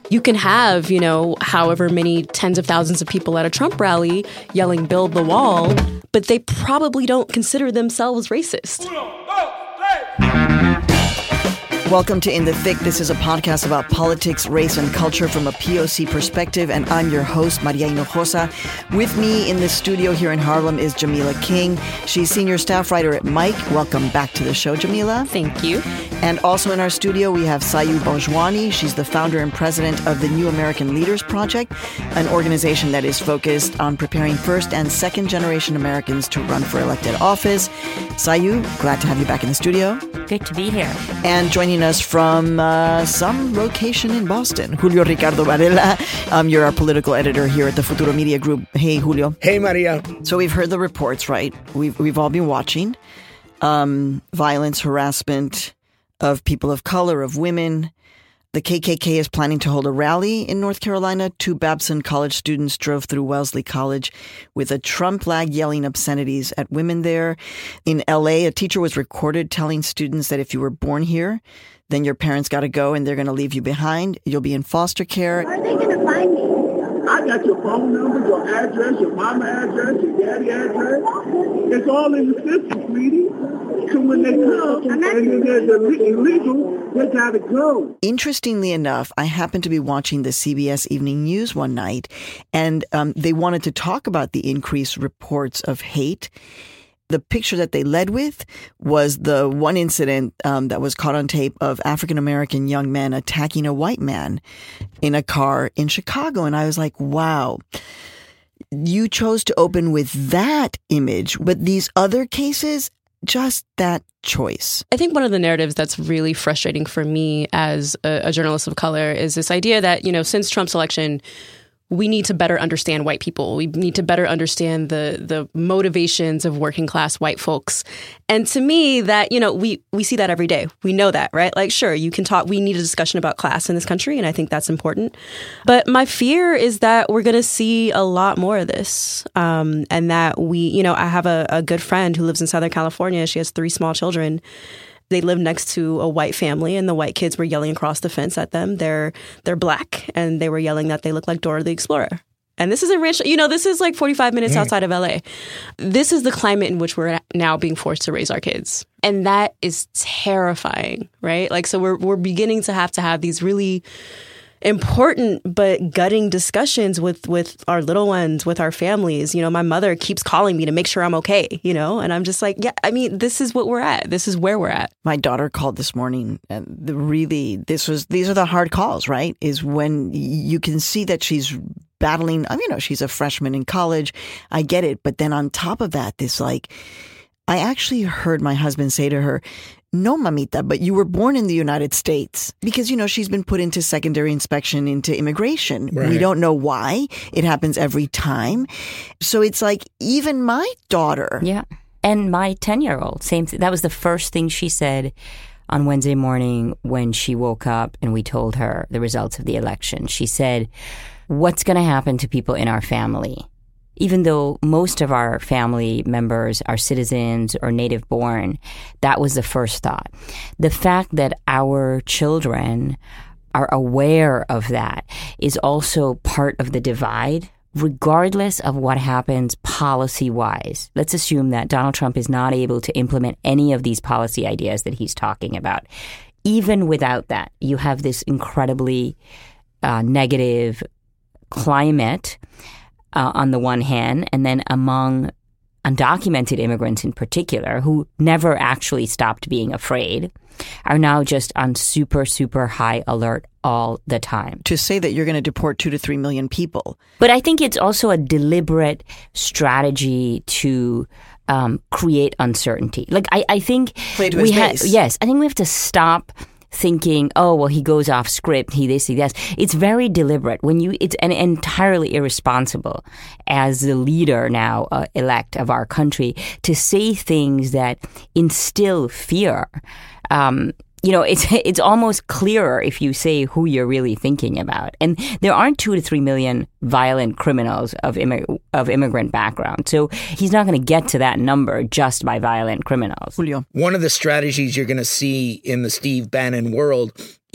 You can have, however many tens of thousands of people at a Trump rally yelling, "Build the wall," but they probably don't consider themselves racist. Welcome to In the Thick. This is a podcast about politics, race, and culture from a POC perspective, and I'm your host, Maria Hinojosa. With me in the studio here in Harlem is Jamila King. She's senior staff writer at Mic. Welcome back to the show, Jamila. Thank you. And also in our studio, we have Sayu Bhojwani. She's the founder and president of the New American Leaders Project, an organization that is focused on preparing first and second generation Americans to run for elected office. Sayu, glad to have you back in the studio. Good to be here. And joining us from some location in Boston, Julio Ricardo Varela. You're our political editor here at the Futuro Media Group. Hey, Julio. Hey, Maria. So we've heard the reports, right? We've all been watching. Violence, harassment of people of color, of women. The KKK is planning to hold a rally in North Carolina. 2 Babson College students drove through Wellesley College with a Trump flag, yelling obscenities at women there. In LA, a teacher was recorded telling students that if you were born here, then your parents got to go and they're going to leave you behind. You'll be in foster care. Where are they going to find me? I got your phone number, your address, your mama address, your daddy address. It's all in the system, sweetie. So when they come and they're illegal, they got to go. Interestingly enough, I happened to be watching the CBS Evening News one night, and they wanted to talk about the increased reports of hate. The picture that they led with was the one incident that was caught on tape of African-American young men attacking a white man in a car in Chicago. And I was like, wow, you chose to open with that image, but these other cases, just that choice. I think one of the narratives that's really frustrating for me as a journalist of color is this idea that, since Trump's election, we need to better understand white people. We need to better understand the motivations of working class white folks. And to me, that, we see that every day. We know that, right? Like, sure, you can talk. We need a discussion about class in this country, and I think that's important. But my fear is that we're going to see a lot more of this. And that I have a good friend who lives in Southern California. She has 3 small children. They live next to a white family, and the white kids were yelling across the fence at them. They're Black, and they were yelling that they look like Dora the Explorer. And this is in Rancho, this is like 45 minutes outside of LA. This is the climate in which we're now being forced to raise our kids. And that is terrifying, right? Like, so we're beginning to have these really important but gutting discussions with our little ones, with our families. My mother keeps calling me to make sure I'm okay, and I'm just like, yeah, I mean, this is what we're at. This is where we're at. My daughter called this morning, and these are the hard calls, right? Is when you can see that she's battling. She's a freshman in college. I get it. But then on top of that, I actually heard my husband say to her, "No, mamita, but you were born in the United States." Because, she's been put into secondary inspection into immigration. Right. We don't know why. It happens every time. So it's like even my daughter. Yeah. And my 10-year-old, same thing. That was the first thing she said on Wednesday morning when she woke up and we told her the results of the election. She said, "What's going to happen to people in our family?" Even though most of our family members are citizens or native born, that was the first thought. The fact that our children are aware of that is also part of the divide, regardless of what happens policy-wise. Let's assume that Donald Trump is not able to implement any of these policy ideas that he's talking about. Even without that, you have this incredibly negative climate on the one hand, and then among undocumented immigrants in particular, who never actually stopped being afraid, are now just on super, super high alert all the time. To say that you're going to deport 2 to 3 million people. But I think it's also a deliberate strategy to create uncertainty. Like, I think play to his base. Yes, I think we have to stop thinking, oh, well, he goes off script, he this, he that. It's very deliberate. It's entirely irresponsible as the leader now elect of our country to say things that instill fear. It's almost clearer if you say who you're really thinking about. And there aren't 2 to 3 million violent criminals of immigrant background. So he's not going to get to that number just by violent criminals. Julio. One of the strategies you're going to see in the Steve Bannon world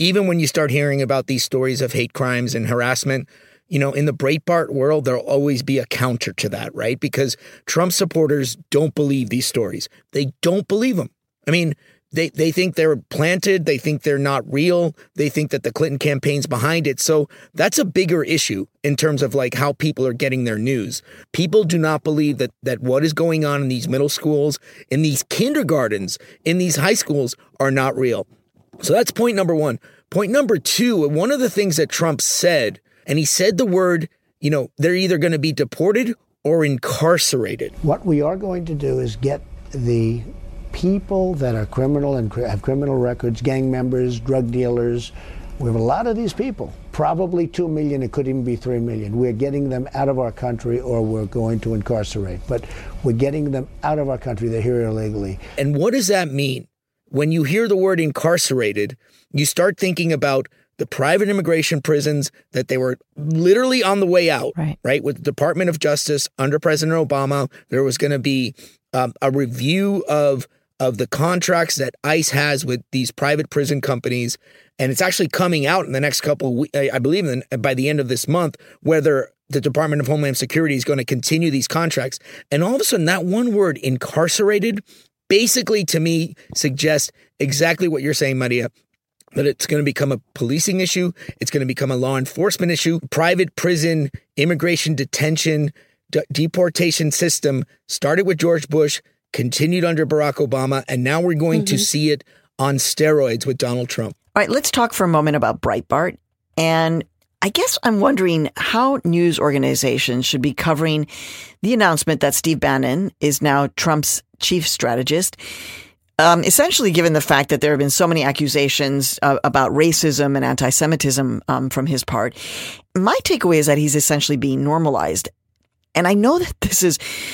even when you start hearing about these stories of hate crimes and harassment, you know, in the Breitbart world, there'll always be a counter to that, right? Because Trump supporters don't believe these stories. They don't believe them. I mean, they think they're planted. They think they're not real. They think that the Clinton campaign's behind it. So that's a bigger issue in terms of like how people are getting their news. People do not believe that what is going on in these middle schools, in these kindergartens, in these high schools are not real. So that's point number one. Point number two, one of the things that Trump said, and he said the word, you know, they're either going to be deported or incarcerated. What we are going to do is get the people that are criminal and have criminal records, gang members, drug dealers. We have a lot of these people, probably 2 million, it could even be 3 million. We're getting them out of our country or we're going to incarcerate. But we're getting them out of our country. They're here illegally. And what does that mean? When you hear the word incarcerated, you start thinking about the private immigration prisons that they were literally on the way out, right? With the Department of Justice under President Obama, there was going to be a review of the contracts that ICE has with these private prison companies. And it's actually coming out in the next couple of weeks, I believe by the end of this month, whether the Department of Homeland Security is going to continue these contracts. And all of a sudden, that one word, incarcerated, basically to me suggests exactly what you're saying, Maria, that it's going to become a policing issue. It's going to become a law enforcement issue. Private prison, immigration detention, deportation system started with George Bush, continued under Barack Obama, and now we're going to see it on steroids with Donald Trump. All right, let's talk for a moment about Breitbart. And I guess I'm wondering how news organizations should be covering the announcement that Steve Bannon is now Trump's chief strategist. Essentially, given the fact that there have been so many accusations about racism and anti-Semitism from his part, my takeaway is that he's essentially being normalized. And I know that this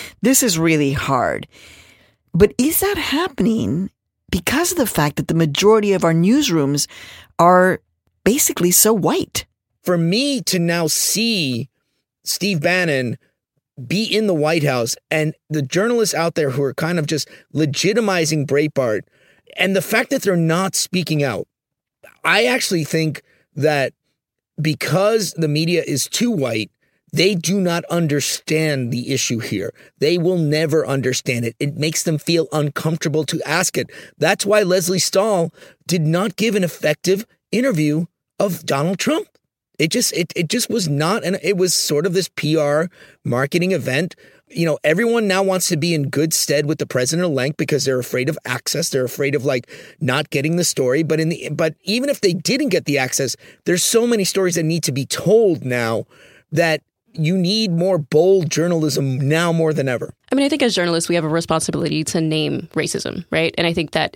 is really hard. But is that happening because of the fact that the majority of our newsrooms are basically so white? For me to now see Steve Bannon be in the White House and the journalists out there who are kind of just legitimizing Breitbart and the fact that they're not speaking out, I actually think that because the media is too white, they do not understand the issue here. They will never understand it. It makes them feel uncomfortable to ask it. That's why Lesley Stahl did not give an effective interview of Donald Trump. It just was not, and it was sort of this PR marketing event. You know, everyone now wants to be in good stead with the president-elect because they're afraid of access. They're afraid of like not getting the story. But even if they didn't get the access, there's so many stories that need to be told now that you need more bold journalism now more than ever. I mean, I think as journalists, we have a responsibility to name racism, right? And I think that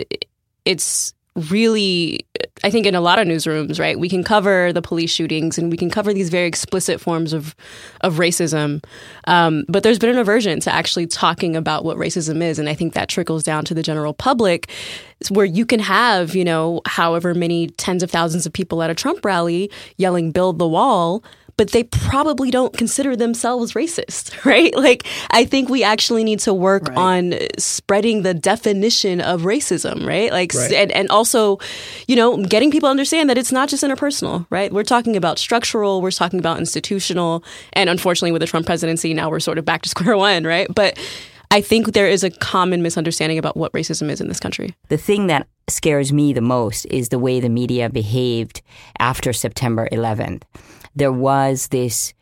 it's really, I think in a lot of newsrooms, right, we can cover the police shootings and we can cover these very explicit forms of racism. But there's been an aversion to actually talking about what racism is. And I think that trickles down to the general public where you can have, you know, however many tens of thousands of people at a Trump rally yelling, build the wall, but they probably don't consider themselves racist, right? Like, I think we actually need to work on spreading the definition of racism, right? Like, and also, you know, getting people to understand that it's not just interpersonal, right? We're talking about structural, we're talking about institutional, and unfortunately with the Trump presidency, now we're sort of back to square one, right? But I think there is a common misunderstanding about what racism is in this country. The thing that scares me the most is the way the media behaved after September 11th. There was this,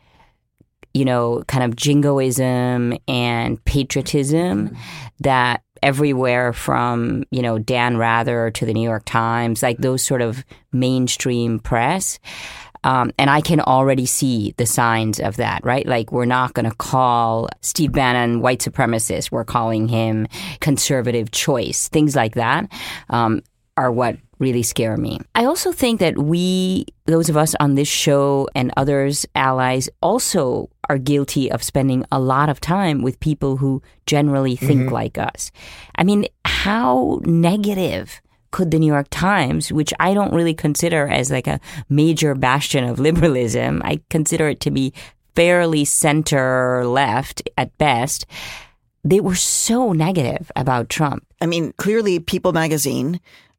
you know, kind of jingoism and patriotism that everywhere from, you know, Dan Rather to the New York Times, like those sort of mainstream press. And I can already see the signs of that, right? Like, we're not going to call Steve Bannon white supremacist. We're calling him conservative choice. Things like that are what really scare me. I also think that we, those of us on this show and others, allies, also are guilty of spending a lot of time with people who generally think like us. I mean, how negative could the New York Times, which I don't really consider as like a major bastion of liberalism, I consider it to be fairly center-left at best, they were so negative about Trump. I mean, clearly People magazine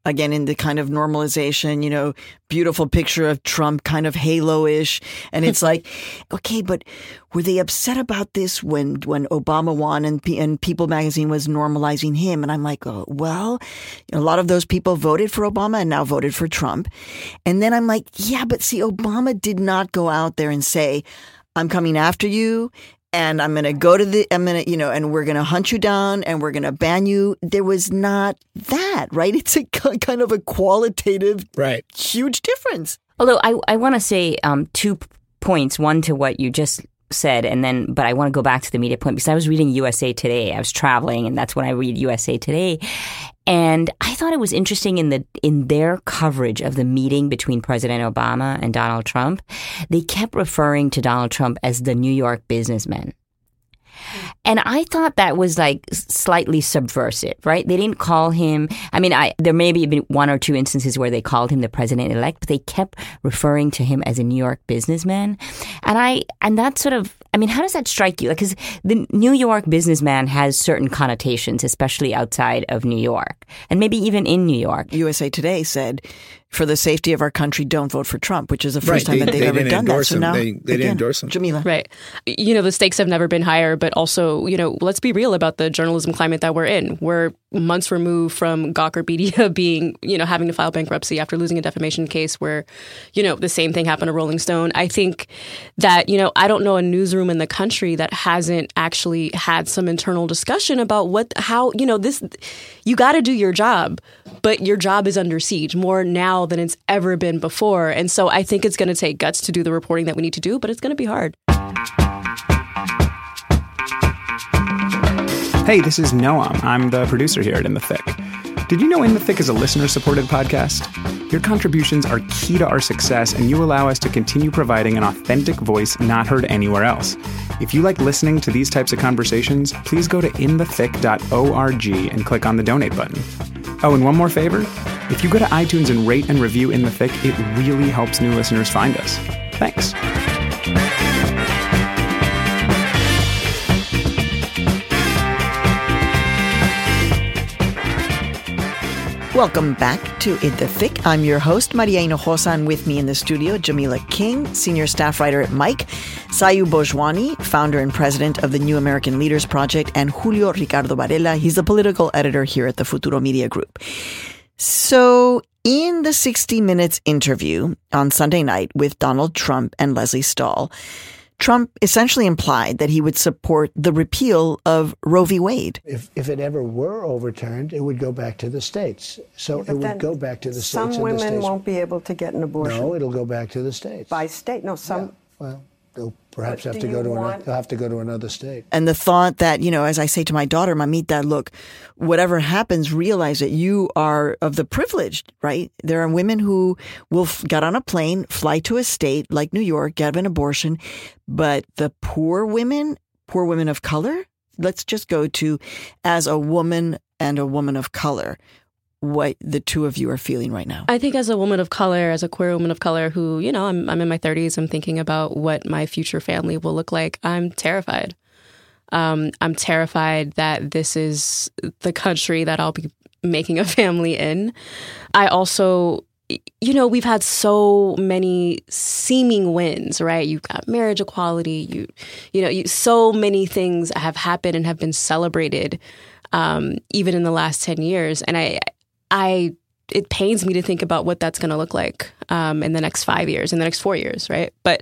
again, in the kind of normalization, beautiful picture of Trump, kind of halo-ish. And it's like, okay, but were they upset about this when Obama won and People magazine was normalizing him? And I'm like, oh, well, a lot of those people voted for Obama and now voted for Trump. And then I'm like, yeah, but see, Obama did not go out there and say, I'm coming after you. And I'm going to go to and we're going to hunt you down and we're going to ban you. There was not that, right? It's a kind of a qualitative, right, huge difference. Although I want to say 2 points, one to what you just said, but I want to go back to the media point because I was reading USA Today. I was traveling, and that's when I read USA Today. And I thought it was interesting in their coverage of the meeting between President Obama and Donald Trump. They kept referring to Donald Trump as the New York businessman. And I thought that was like slightly subversive, right? They didn't call him, there may be been 1 or 2 instances where they called him the president-elect, but they kept referring to him as a New York businessman. And that sort of, how does that strike you? Because the New York businessman has certain connotations, especially outside of New York, and maybe even in New York. USA Today said, for the safety of our country, don't vote for Trump, which is the first time that they've ever done that. So now they didn't endorse him. Jamila. Right. The stakes have never been higher, but also, let's be real about the journalism climate that we're in. We're months removed from Gawker Media being, having to file bankruptcy after losing a defamation case where, the same thing happened to Rolling Stone. I think that, I don't know a newsroom in the country that hasn't actually had some internal discussion about you got to do your job, but your job is under siege more now than it's ever been before. And so I think it's going to take guts to do the reporting that we need to do, but it's going to be hard. Hey, this is Noam. I'm the producer here at In the Thick. Did you know In the Thick is a listener-supported podcast? Your contributions are key to our success, and you allow us to continue providing an authentic voice not heard anywhere else. If you like listening to these types of conversations, please go to inthethick.org and click on the donate button. Oh, and one more favor. If you go to iTunes and rate and review In the Thick, it really helps new listeners find us. Thanks. Welcome back to In the Thick. I'm your host, Maria Hinojosa, and with me in the studio, Jamila King, senior staff writer at Mike, Sayu Bhojwani, founder and president of the New American Leaders Project, and Julio Ricardo Varela. He's the political editor here at the Futuro Media Group. So in the 60 Minutes interview on Sunday night with Donald Trump and Lesley Stahl, Trump essentially implied that he would support the repeal of Roe v. Wade. If it ever were overturned, it would go back to the states. So it would go back to the states. Some women won't be able to get an abortion. No, it'll go back to the states. By state? No, some. Yeah. Well, they'll perhaps have to go to another state. And the thought that, as I say to my daughter, Mamita, look, whatever happens, realize that you are of the privileged, right? There are women who will get on a plane, fly to a state like New York, get an abortion. But the poor women of color, let's just go to, as a woman and a woman of color, what the two of you are feeling right now. I think as a woman of color, as a queer woman of color who, I'm in my 30s, I'm thinking about what my future family will look like. I'm terrified. I'm terrified that this is the country that I'll be making a family in. I also, we've had so many seeming wins, right? You've got marriage equality. So many things have happened and have been celebrated, even in the last 10 years. And it pains me to think about what that's going to look like in the next 5 years, in the next 4 years, right? But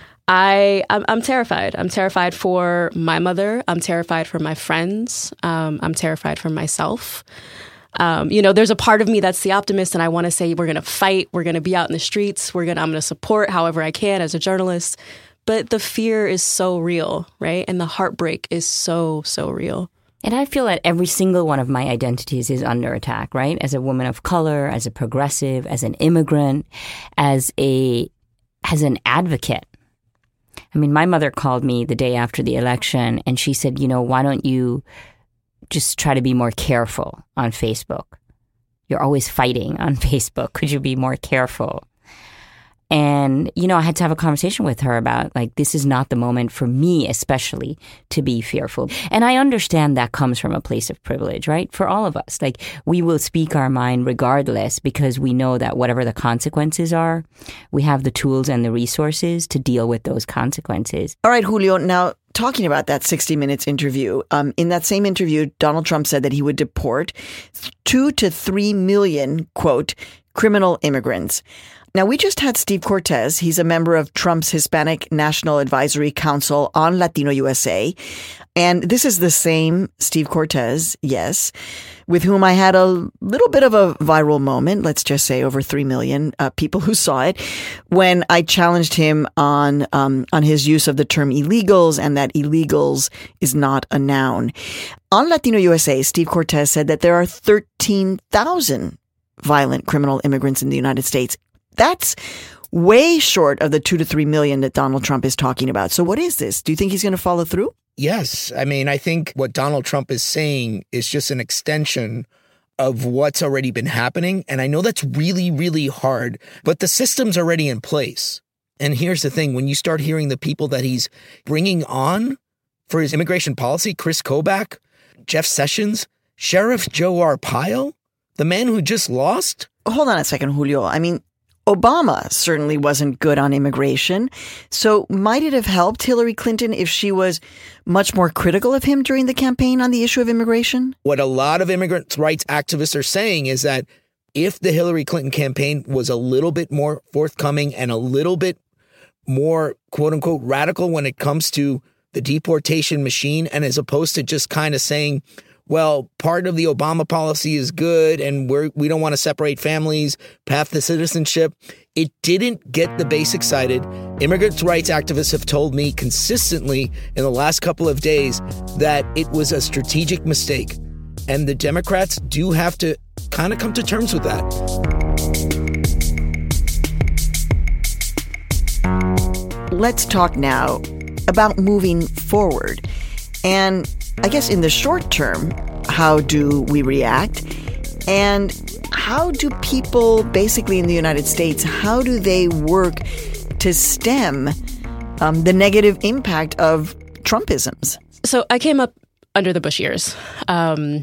I'm terrified. I'm terrified for my mother. I'm terrified for my friends. I'm terrified for myself. There's a part of me that's the optimist, and I want to say we're going to fight. We're going to be out in the streets. I'm going to support however I can as a journalist. But the fear is so real, right? And the heartbreak is so, so real. And I feel that every single one of my identities is under attack, right? As a woman of color, as a progressive, as an immigrant, as an advocate. My mother called me the day after the election and she said, why don't you just try to be more careful on Facebook? You're always fighting on Facebook. Could you be more careful? And, you know, I had to have a conversation with her about, like, this is not the moment for me, especially, to be fearful. And I understand that comes from a place of privilege, right? For all of us. Like, we will speak our mind regardless because we know that whatever the consequences are, we have the tools and the resources to deal with those consequences. All right, Julio. Now, talking about that 60 Minutes interview, in that same interview, Donald Trump said that he would deport 2 to 3 million, quote, criminal immigrants. Now, we just had Steve Cortes. He's a member of Trump's Hispanic National Advisory Council on Latino USA. And this is the same Steve Cortes, yes, with whom I had a little bit of a viral moment, let's just say over 3 million people who saw it, when I challenged him on his use of the term illegals and that illegals is not a noun. On Latino USA, Steve Cortes said that there are 13,000 violent criminal immigrants in the United States. That's way short of the 2 to 3 million that Donald Trump is talking about. So what is this? Do you think he's going to follow through? Yes. I mean, I think what Donald Trump is saying is just an extension of what's already been happening. And I know that's really, really hard, but the system's already in place. And here's the thing. When you start hearing the people that he's bringing on for his immigration policy, Chris Kobach, Jeff Sessions, Sheriff Joe Arpaio, the man who just lost. Hold on a second, Julio. I mean, Obama certainly wasn't good on immigration. So might it have helped Hillary Clinton if she was much more critical of him during the campaign on the issue of immigration? What a lot of immigrant rights activists are saying is that if the Hillary Clinton campaign was a little bit more forthcoming and a little bit more, quote unquote, radical when it comes to the deportation machine, and as opposed to just kind of saying, well, part of the Obama policy is good and we don't want to separate families, path to citizenship. It didn't get the base excited. Immigrant rights activists have told me consistently in the last couple of days that it was a strategic mistake. And the Democrats do have to kind of come to terms with that. Let's talk now about moving forward. And I guess in the short term, how do we react? And how do people basically in the United States, how do they work to stem the negative impact of Trumpisms? So I came up under the Bush years. And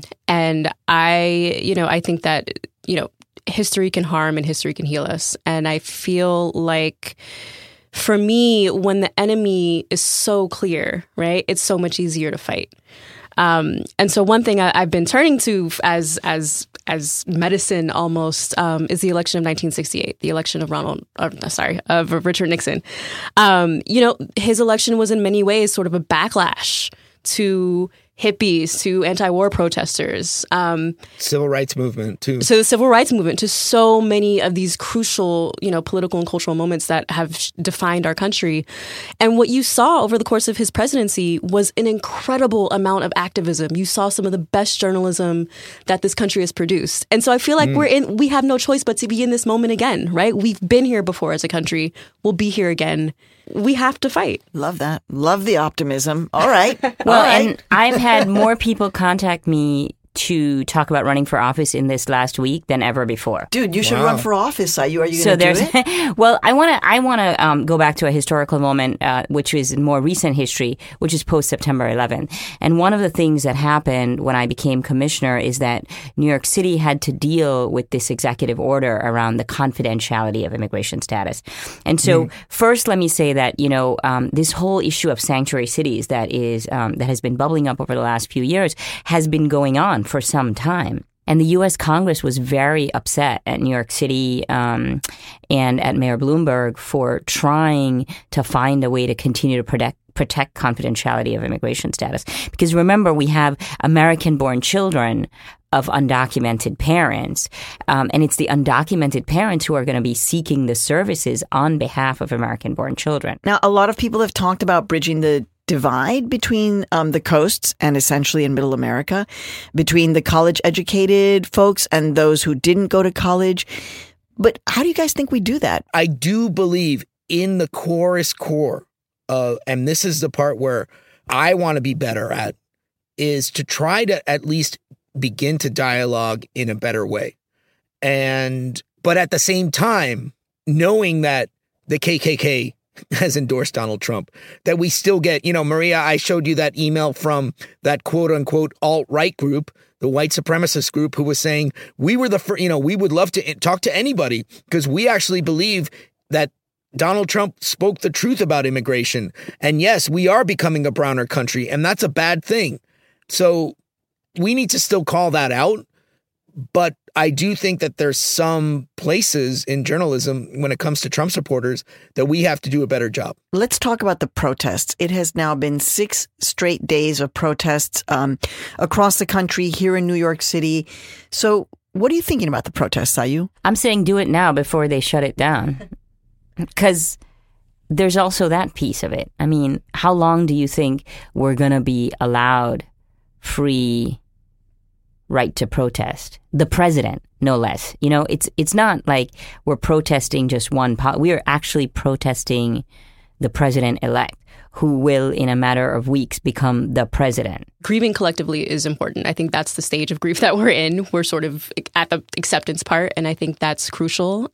I think that, history can harm and history can heal us. And I feel like for me, when the enemy is so clear, right, it's so much easier to fight. And so one thing I've been turning to as medicine almost is the election of 1968, the election of Richard Nixon. His election was in many ways sort of a backlash to hippies, to anti-war protesters. Civil rights movement, too. So the civil rights movement, to so many of these crucial, political and cultural moments that have defined our country. And what you saw over the course of his presidency was an incredible amount of activism. You saw some of the best journalism that this country has produced. And so I feel like we have no choice but to be in this moment again, right? We've been here before as a country. We'll be here again. We have to fight. Love that. Love the optimism. All right. Well, and I've had more people contact me to talk about running for office in this last week than ever before. Dude, you should run for office. Are you going to do it? Well, I want to go back to a historical moment, which is in more recent history, which is post September 11th. And one of the things that happened when I became commissioner is that New York City had to deal with this executive order around the confidentiality of immigration status. And so first, let me say that, this whole issue of sanctuary cities that has been bubbling up over the last few years has been going on for some time. And the U.S. Congress was very upset at New York City and at Mayor Bloomberg for trying to find a way to continue to protect confidentiality of immigration status. Because remember, we have American-born children of undocumented parents, and it's the undocumented parents who are going to be seeking the services on behalf of American-born children. Now, a lot of people have talked about bridging the divide between the coasts and essentially in Middle America, between the college-educated folks and those who didn't go to college. But how do you guys think we do that? I do believe in the core, and this is the part where I want to be better at, is to try to at least begin to dialogue in a better way. But at the same time, knowing that the KKK has endorsed Donald Trump, that we still get, Maria, I showed you that email from that quote unquote alt-right group, the white supremacist group, who was saying we were the first, we would love to talk to anybody because we actually believe that Donald Trump spoke the truth about immigration. And yes, we are becoming a browner country, and that's a bad thing. So we need to still call that out. But I do think that there's some places in journalism when it comes to Trump supporters that we have to do a better job. Let's talk about the protests. It has now been 6 straight days of protests across the country, here in New York City. So what are you thinking about the protests, Sayu? I'm saying do it now before they shut it down. Because there's also that piece of it. I mean, how long do you think we're going to be allowed free right to protest? The president, no less. It's not like we're protesting just one. We are actually protesting the president-elect, who will, in a matter of weeks, become the president. Grieving collectively is important. I think that's the stage of grief that we're in. We're sort of at the acceptance part, and I think that's crucial.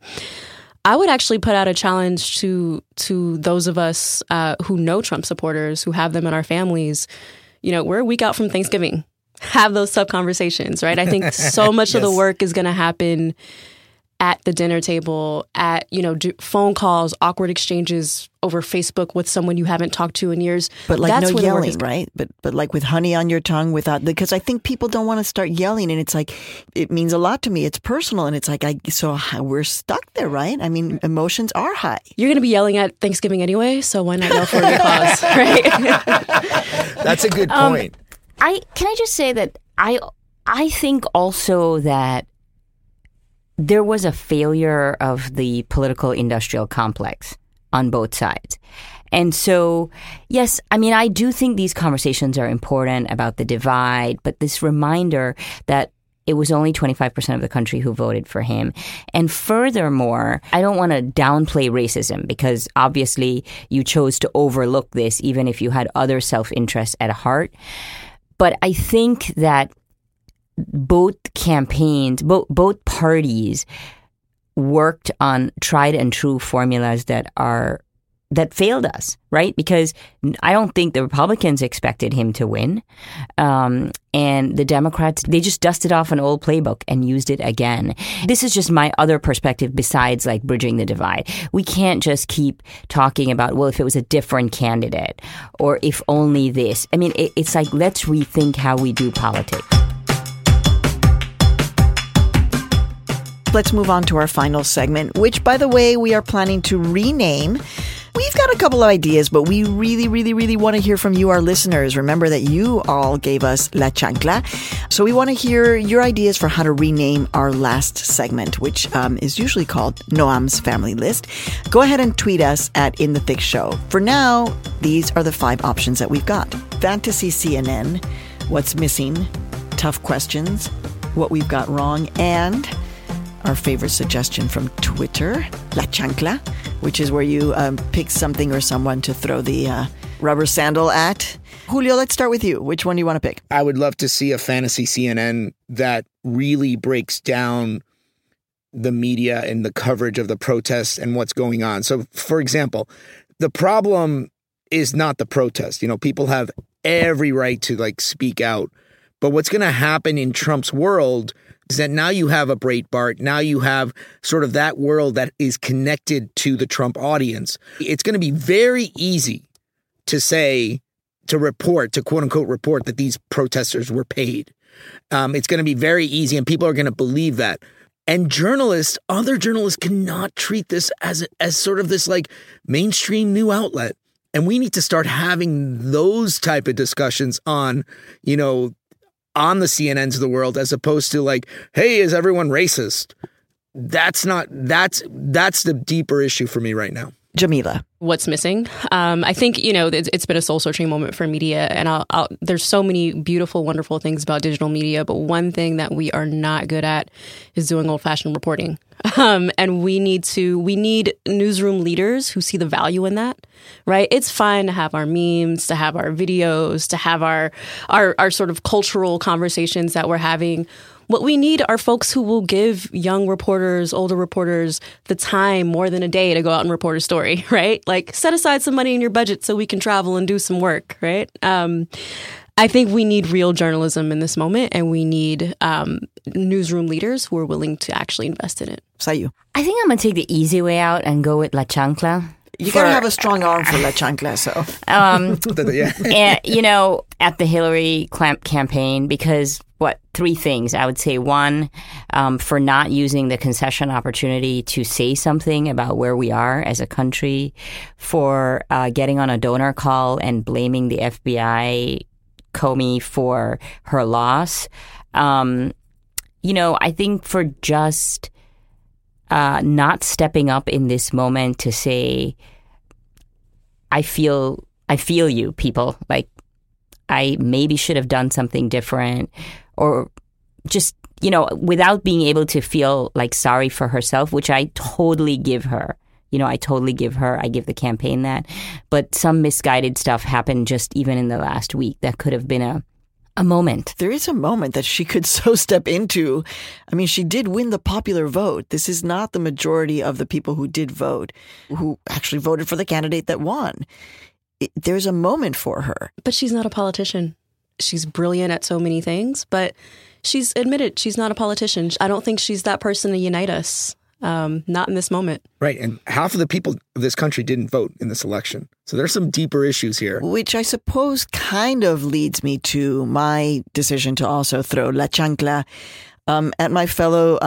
I would actually put out a challenge to those of us who know Trump supporters, who have them in our families. We're a week out from Thanksgiving. Have those tough conversations, right? I think so much of the work is going to happen at the dinner table, at, phone calls, awkward exchanges over Facebook with someone you haven't talked to in years. But no yelling, right? But like with honey on your tongue because I think people don't want to start yelling, and it's like, it means a lot to me. It's personal, and it's like, we're stuck there, right? I mean, emotions are high. You're going to be yelling at Thanksgiving anyway, so why not yell for your cause, right? That's a good point. Can I just say that I think also that there was a failure of the political industrial complex on both sides. And so, yes, I mean, I do think these conversations are important about the divide, but this reminder that it was only 25% of the country who voted for him. And furthermore, I don't want to downplay racism, because obviously you chose to overlook this even if you had other self-interest at heart. But I think that both campaigns, both parties worked on tried and true formulas that failed us, right? Because I don't think the Republicans expected him to win. And the Democrats, they just dusted off an old playbook and used it again. This is just my other perspective besides like bridging the divide. We can't just keep talking about, well, if it was a different candidate or if only this. I mean, it's like, let's rethink how we do politics. Let's move on to our final segment, which, by the way, we are planning to rename. We've got a couple of ideas, but we really, really, really want to hear from you, our listeners. Remember that you all gave us La Chancla. So we want to hear your ideas for how to rename our last segment, which is usually called Noam's Family List. Go ahead and tweet us at In the Thick Show. For now, these are the 5 options that we've got. Fantasy CNN, What's Missing, Tough Questions, What We've Got Wrong, and our favorite suggestion from Twitter, La Chancla, which is where you pick something or someone to throw the rubber sandal at. Julio, let's start with you. Which one do you want to pick? I would love to see a fantasy CNN that really breaks down the media and the coverage of the protests and what's going on. So, for example, the problem is not the protest. People have every right to speak out. But what's going to happen in Trump's world is that now you have a Breitbart. Now you have sort of that world that is connected to the Trump audience. It's going to be very easy to quote unquote report that these protesters were paid. It's going to be very easy, and people are going to believe that. And other journalists cannot treat this as sort of this mainstream new outlet. And we need to start having those type of discussions on the CNNs of the world, as opposed to hey, is everyone racist? That's the deeper issue for me right now. Jamila. What's missing? I think, it's been a soul-searching moment for media, and there's so many beautiful, wonderful things about digital media, but one thing that we are not good at is doing old-fashioned reporting. And we need newsroom leaders who see the value in that, right? It's fine to have our memes, to have our videos, to have our sort of cultural conversations that we're having. What we need are folks who will give young reporters, older reporters, the time more than a day to go out and report a story, right? Like, set aside some money in your budget so we can travel and do some work, right? I think we need real journalism in this moment, and we need newsroom leaders who are willing to actually invest in it. Sayu. I think I'm going to take the easy way out and go with La Chancla. You got to have a strong arm for La Chancla, so. And, you know, at the Hillary campaign, because, three things. I would say, one, for not using the concession opportunity to say something about where we are as a country, for getting on a donor call and blaming the FBI Comey for her loss. You know, I think for just not stepping up in this moment to say, I feel you, people. Like, I maybe should have done something different, or just, you know, without being able to feel like sorry for herself, which I totally give her. You know, I totally give her. I give the campaign that. But some misguided stuff happened just even in the last week that could have been a moment. There is a moment that she could so step into. I mean, she did win the popular vote. This is not the majority of the people who did vote, who actually voted for the candidate that won. There's a moment for her. But she's not a politician. She's brilliant at so many things, but she's admitted she's not a politician. I don't think she's that person to unite us. Not in this moment. Right. And half of the people of this country didn't vote in this election. So there's some deeper issues here. Which I suppose kind of leads me to my decision to also throw La Chancla at my fellow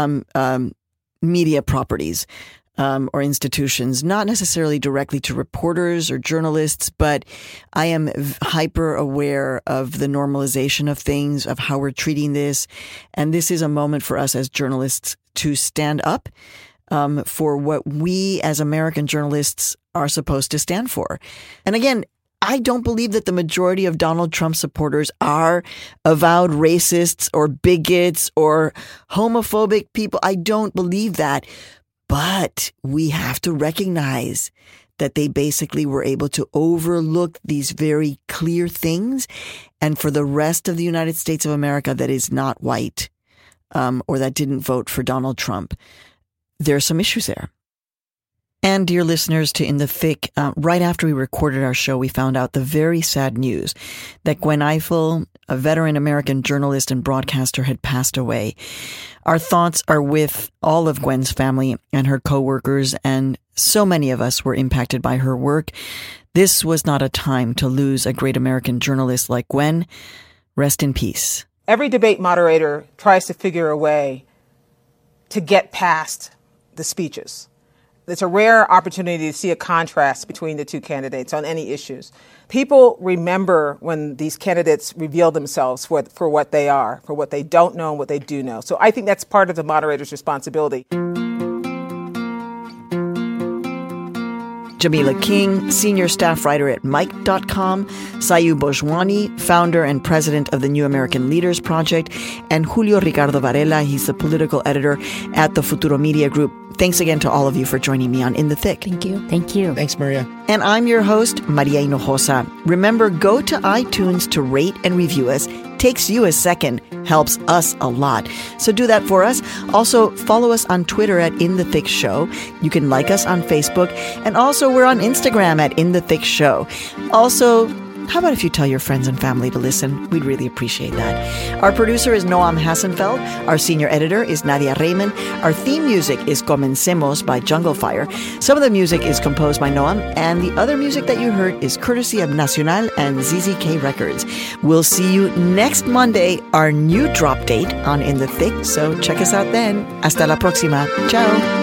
media properties or institutions, not necessarily directly to reporters or journalists, but I am hyper aware of the normalization of things, of how we're treating this. And this is a moment for us as journalists to stand up for what we as American journalists are supposed to stand for. And again, I don't believe that the majority of Donald Trump supporters are avowed racists or bigots or homophobic people. I don't believe that. But we have to recognize that they basically were able to overlook these very clear things. And for the rest of the United States of America that is not white or that didn't vote for Donald Trump, there are some issues there. And dear listeners to In the Thick, right after we recorded our show, we found out the very sad news that Gwen Ifill, a veteran American journalist and broadcaster, had passed away. Our thoughts are with all of Gwen's family and her coworkers, and so many of us were impacted by her work. This was not a time to lose a great American journalist like Gwen. Rest in peace. Every debate moderator tries to figure a way to get past the speeches. It's a rare opportunity to see a contrast between the two candidates on any issues. People remember when these candidates reveal themselves for what they are, for what they don't know and what they do know. So I think that's part of the moderator's responsibility. Jamila King, senior staff writer at Mic.com, Sayu Bhojwani, founder and president of the New American Leaders Project, and Julio Ricardo Varela, he's the political editor at the Futuro Media Group. Thanks again to all of you for joining me on In the Thick. Thank you. Thank you. Thanks, Maria. And I'm your host, Maria Hinojosa. Remember, go to iTunes to rate and review us. Takes you a second, helps us a lot. So do that for us. Also, follow us on Twitter at In the Thick Show. You can like us on Facebook. And also, we're on Instagram at In the Thick Show. Also, how about if you tell your friends and family to listen? We'd really appreciate that. Our producer is Noam Hassenfeld. Our senior editor is Nadia Raymond. Our theme music is Comencemos by Jungle Fire. Some of the music is composed by Noam, and the other music that you heard is courtesy of Nacional and ZZK Records. We'll see you next Monday, our new drop date on In the Thick, so check us out then. Hasta la próxima. Ciao.